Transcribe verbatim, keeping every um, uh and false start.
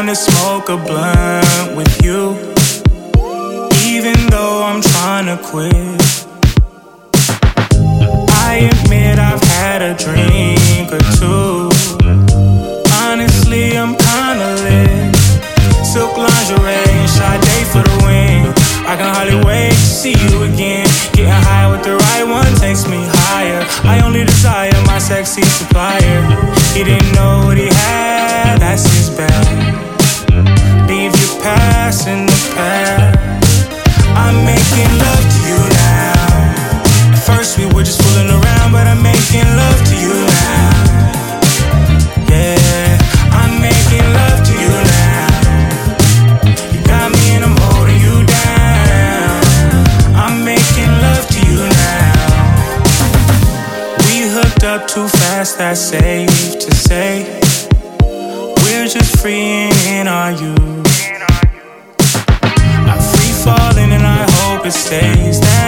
to smoke a blunt with you, even though I'm trying to quit. I admit I've had a drink or two. Honestly, I'm kinda lit. Silk lingerie and Sade for the win. I can hardly wait to see you again. Getting high with the right one takes me higher. I only desire my sexy supplier. He didn't know what he had, that's his bad. Leave your past in the past. I'm making love to you now. At first we were just fooling around, but I'm making love to you now. Yeah, I'm making love to you now. You got me and I'm holding you down. I'm making love to you now. We hooked up too fast, that's safe to say. We're just free in our youth. I'm free falling and I hope it stays that